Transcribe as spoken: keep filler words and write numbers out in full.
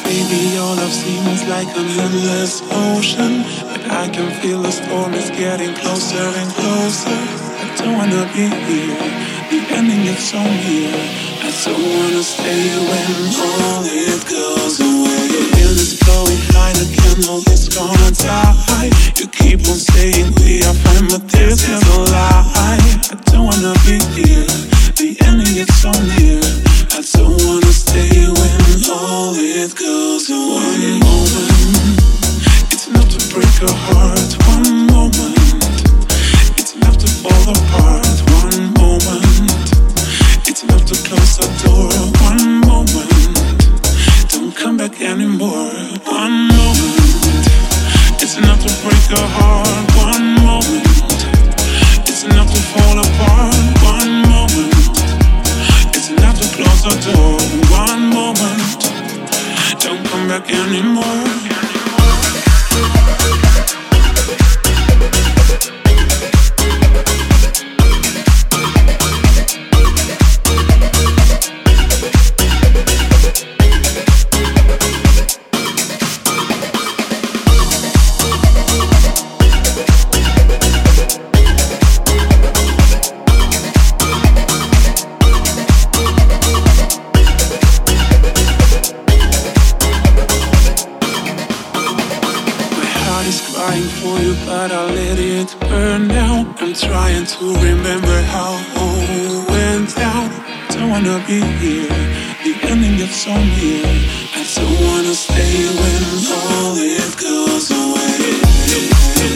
Baby, your love seems like an endless ocean, but I can feel the storm is getting closer and closer. I don't wanna be here, the ending is so near. I don't wanna stay when all it goes away. The wind is blowing high, the candle is gonna die. You keep on saying we are fine, but this is a lie. I don't wanna be here, the ending is so near. I don't wanna stay when all it goes away. One moment, it's enough to break a heart. One moment, it's enough to fall apart. One moment, it's enough to close the door. One moment, don't come back anymore. One moment, it's enough to break a heart. One moment, it's enough to fall apart. One moment, it's enough to close the door. One moment, don't come back anymore. For you, but I let it burn now. I'm trying to remember how all went down. Don't wanna be here, the ending is so near. I don't wanna stay when all it goes away.